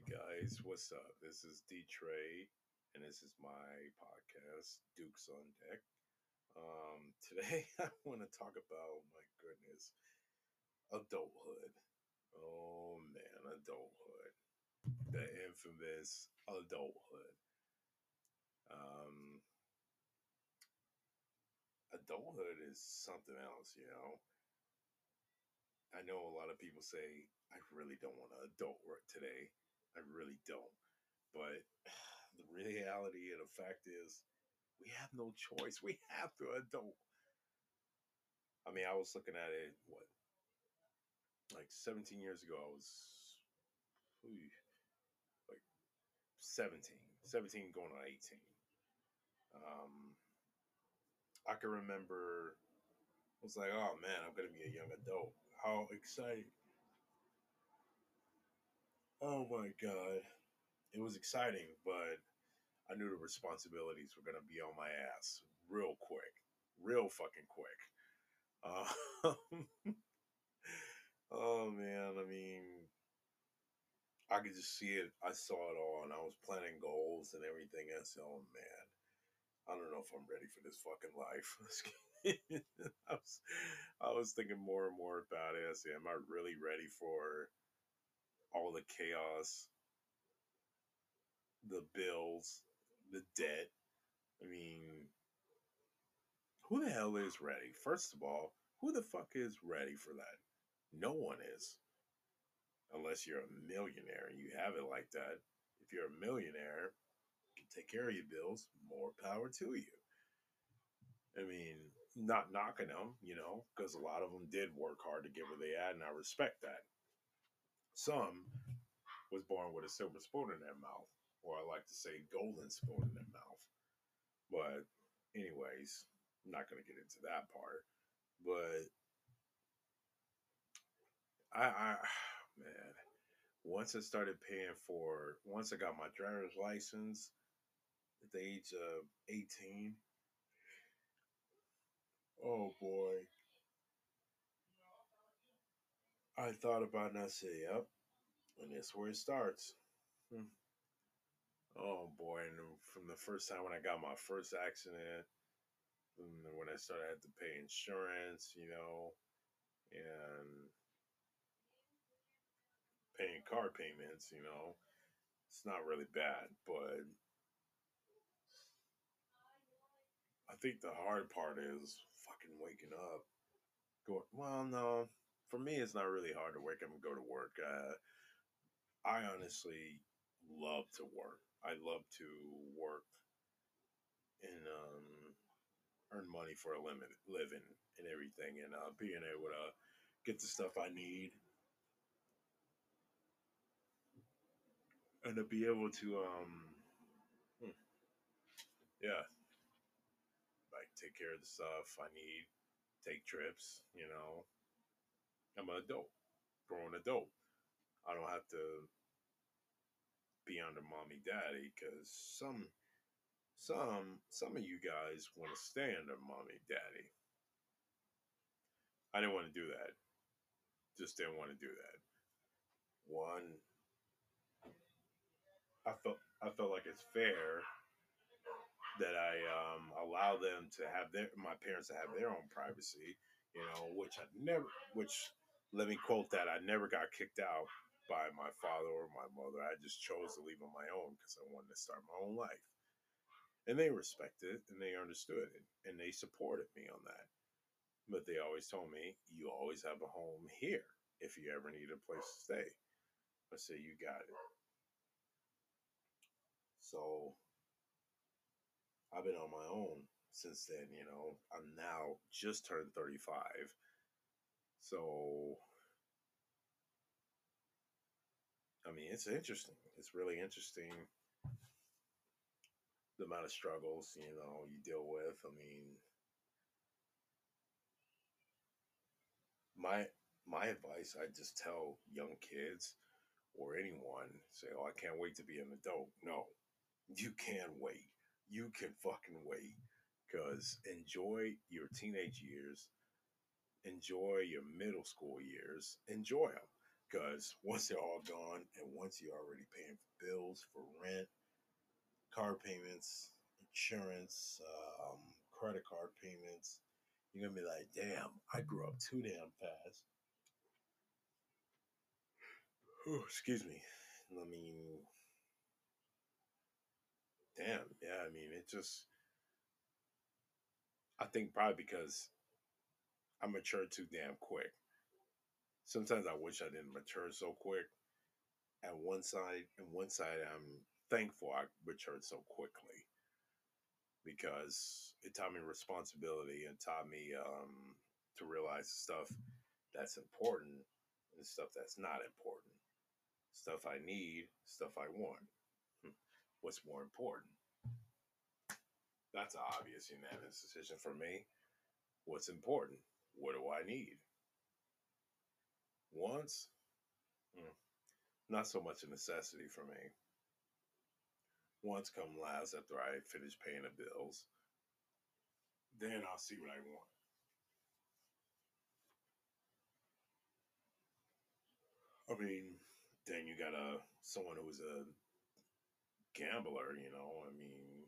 guys, what's up? This is D Trey, and this is my podcast, Dukes on Deck. Today, I want to talk about, my goodness, adulthood. Oh man, adulthood. The infamous adulthood. Um, Adulthood is something else. I know a lot of people say, I really don't want to adult work today. I really don't. But the reality and the fact is, we have no choice. We have to adult. I mean, I was looking at it, like 17 years ago, I was ooh, like 17 going on 18. Um, I can remember, I was like, oh man, I'm going to be a young adult. How exciting. Oh my God. It was exciting, but I knew the responsibilities were going to be on my ass real quick, real fucking quick. Uh, oh man, I mean, I could just see it. I saw it all, and I was planning goals and everything. I said, "Oh man, I don't know if I'm ready for this fucking life." I was, I was thinking more and more about it. I said, "Am I really ready for all the chaos, the bills, the debt?" I mean, who the hell is ready? First of all, who the fuck is ready for that? No one is, unless you're a millionaire and you have it like that. If you're a millionaire, can take care of your bills, more power to you. I mean, not knocking them, because a lot of them did work hard to get where they at, and I respect that. Some was born with a silver spoon in their mouth, or I like to say golden spoon in their mouth. But, anyways, I'm not going to get into that part. But I, man, once I got my driver's license at the age of 18, oh boy, I thought about it and I said, yep, and that's where it starts. Hmm. Oh boy! And from the first time when I got my first accident, and when I started having to pay insurance, and paying car payments, it's not really bad. But I think the hard part is fucking waking up. Going, well, no, for me, it's not really hard to wake up and go to work. I honestly love to work. I love to work and earn money for a living and everything, and being able to get the stuff I need, and to be able to, hmm, yeah, like take care of the stuff I need, take trips. I'm an adult, grown adult. I don't have to be under mommy, daddy, because some of you guys want to stay under mommy, daddy. I didn't want to do that. Just didn't want to do that. One, I felt like it's fair that I allow them to have my parents to have their own privacy, which let me quote that, I never got kicked out by my father or my mother. I just chose to leave on my own because I wanted to start my own life. And they respected it and they understood it and they supported me on that. But they always told me, you always have a home here if you ever need a place to stay. I said, you got it. So I've been on my own since then. I'm now just turned 35. So, I mean, it's interesting. It's really interesting the amount of struggles, you deal with. I mean, my my advice, I just tell young kids or anyone, say, "Oh, I can't wait to be an adult." No, you can wait. You can fucking wait. Because enjoy your teenage years, enjoy your middle school years, enjoy them. Because once they're all gone, and once you're already paying for bills, for rent, car payments, insurance, credit card payments, you're gonna be like, damn, I grew up too damn fast. Oh, excuse me. I mean, damn, yeah, I mean, it just, I think probably because I matured too damn quick. Sometimes I wish I didn't mature so quick. And one side, I'm thankful I matured so quickly because it taught me responsibility and taught me to realize stuff that's important and stuff that's not important. Stuff I need, stuff I want. Hmm. What's more important? That's an obvious unanimous decision for me. What's important? What do I need? Wants? Hmm. Not so much a necessity for me. Wants come last after I finish paying the bills. Then I'll see what I want. I mean, then you got someone who's a gambler, you know. I mean,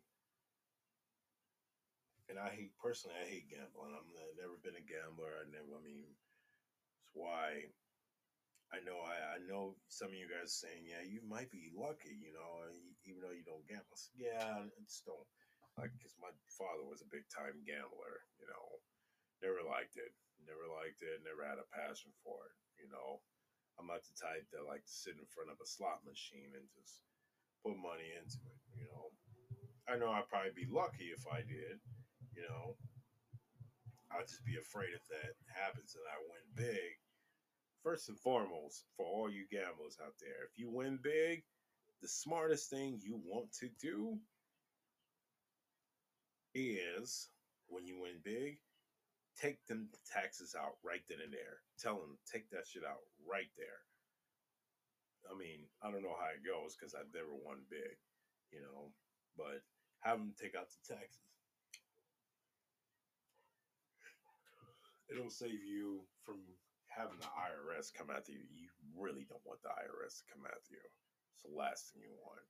and I hate personally, I hate gambling. I've never been a gambler. I never. I mean, it's why I know some of you guys saying, yeah, you might be lucky, you know, even though you don't gamble. I said, yeah, I just don't like because my father was a big time gambler, you know. Never liked it. Never liked it. Never had a passion for it, you know. I'm not the type that like to sit in front of a slot machine and just put money into it, you know. I know I'd probably be lucky if I did, you know. I'd just be afraid if that happens and I win big. First and foremost, for all you gamblers out there, if you win big, the smartest thing you want to do is when you win big, take them taxes out right then and there. Tell them take that shit out right there. I mean, I don't know how it goes because I've never won big, you know, but have them take out the taxes. It'll save you from having the IRS come after you. You really don't want the IRS to come after you. It's the last thing you want.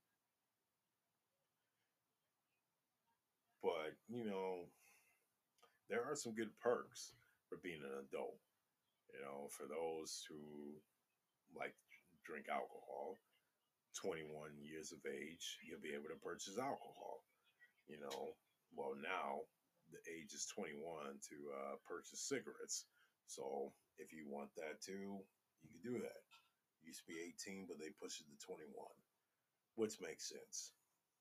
But, you know, there are some good perks for being an adult. You know, for those who like drink alcohol, 21 years of age, you'll be able to purchase alcohol. You know, well, now the age is 21 to purchase cigarettes. So if you want that too, you can do that. It used to be 18, but they pushed it to 21, which makes sense.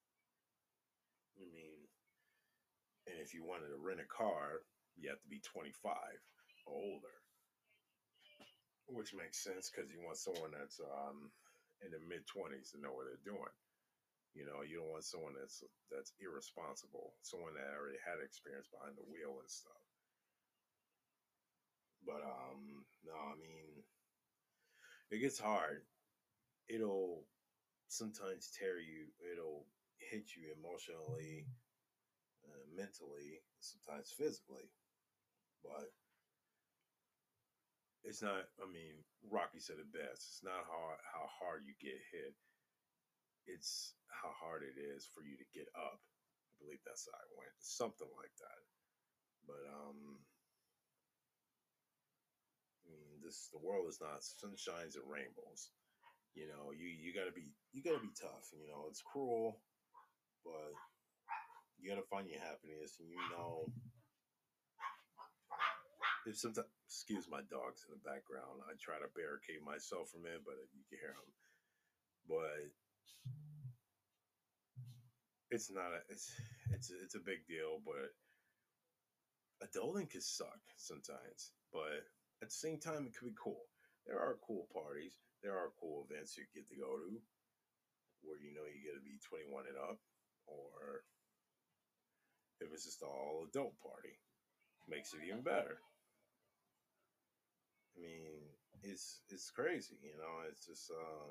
I mean, and if you wanted to rent a car, you have to be 25 or older, which makes sense because you want someone that's in their mid 20s to know what they're doing. You know, you don't want someone that's irresponsible, someone that already had experience behind the wheel and stuff. But no, I mean, it gets hard. It'll sometimes tear you. It'll hit you emotionally, mentally, sometimes physically. But it's not. I mean, Rocky said it best. It's not how hard you get hit. It's how hard it is for you to get up. I believe that's how I went. Something like that. But I mean, this the world is not sunshines and rainbows. You know, you gotta be tough. You know, it's cruel, but you gotta find your happiness. And you know, if sometimes excuse my dogs in the background, I try to barricade myself from it, but you can hear them. But it's not a it's a big deal. But adulting can suck sometimes, but at the same time, it could be cool. There are cool parties. There are cool events you get to go to where you know you get to be 21 and up, or if it's just all adult party, makes it even better. I mean, it's crazy, you know. It's just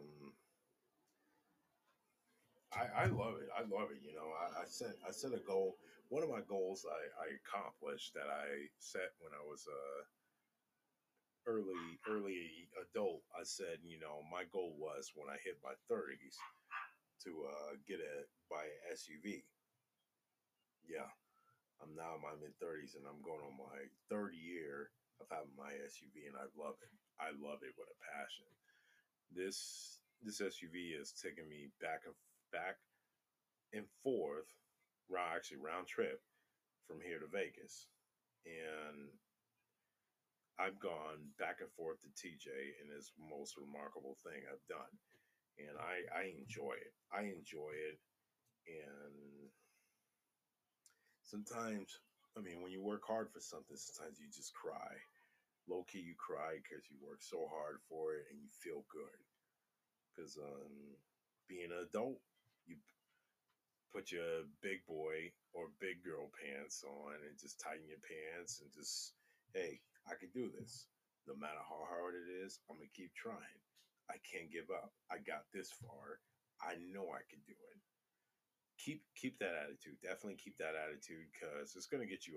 I love it. I love it. You know, I set a goal. One of my goals I accomplished that I set when I was early adult, I said, my goal was when I hit my 30s to get a buy an SUV. Yeah, I'm now in my mid 30s and I'm going on my third year of having my SUV, and I love it. I love it with a passion. This SUV is taking me back and forth, round trip from here to Vegas, and I've gone back and forth to TJ, and it's the most remarkable thing I've done, and I enjoy it. I enjoy it, and sometimes, I mean, when you work hard for something, sometimes you just cry. Low key, you cry because you work so hard for it, and you feel good. Because being an adult, you put your big boy or big girl pants on and just tighten your pants and just, hey, I can do this. No matter how hard it is, I'm gonna keep trying. I can't give up. I got this far. I know I can do it. Keep that attitude. Definitely keep that attitude because it's gonna get you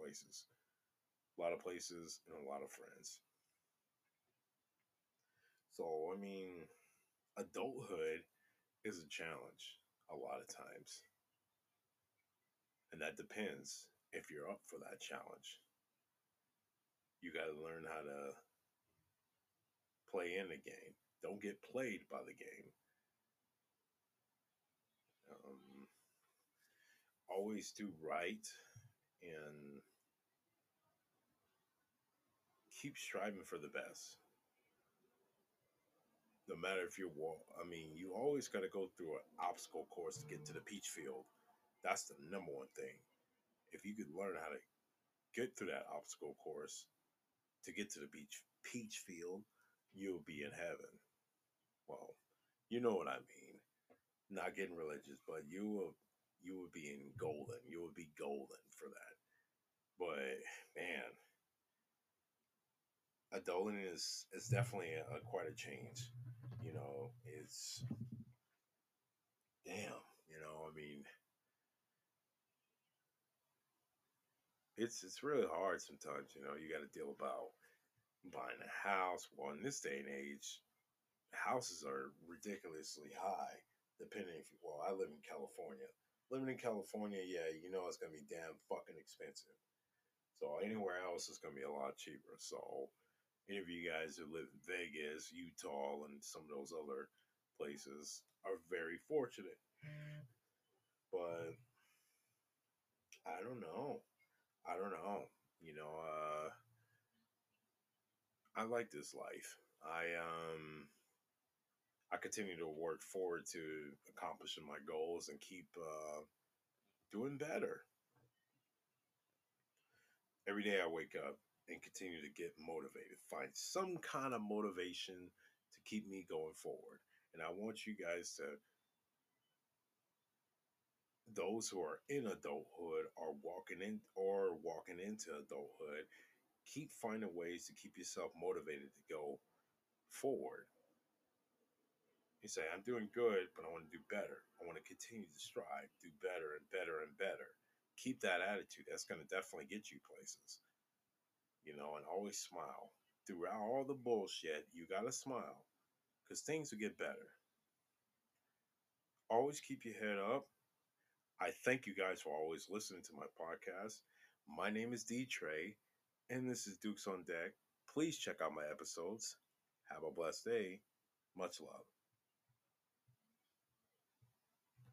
a lot of places, and a lot of friends. So I mean, adulthood is a challenge a lot of times, and that depends if you're up for that challenge. You got to learn how to play in the game. Don't get played by the game. Um, Always do right and keep striving for the best. No matter if you're, I mean, you always got to go through an obstacle course to get to the peach field. That's the number one thing. If you could learn how to get through that obstacle course to get to the peach field, you'll be in heaven. Well, you know what I mean. Not getting religious, but you will be in golden. You will be golden for that. But man, adulting is definitely quite a change. It's damn. I mean, it's really hard sometimes. You got to deal about buying a house. Well, in this day and age, houses are ridiculously high. Depending if well, I live in California. Living in California, yeah, it's gonna be damn fucking expensive. So anywhere else is gonna be a lot cheaper. So any of you guys who live in Vegas, Utah, and some of those other places are very fortunate. But I don't know. I don't know. You know, uh, I like this life. I continue to work forward to accomplishing my goals and keep doing better. Every day I wake up and continue to get motivated, find some kind of motivation to keep me going forward. And I want you guys to, those who are in adulthood or walking into adulthood, keep finding ways to keep yourself motivated to go forward. You say, I'm doing good, but I want to do better. I want to continue to strive, do better and better and better. Keep that attitude. That's going to definitely get you places, and always smile. Throughout all the bullshit, you got to smile because things will get better. Always keep your head up. I thank you guys for always listening to my podcast. My name is D Trey, and this is Dukes on Deck. Please check out my episodes. Have a blessed day. Much love.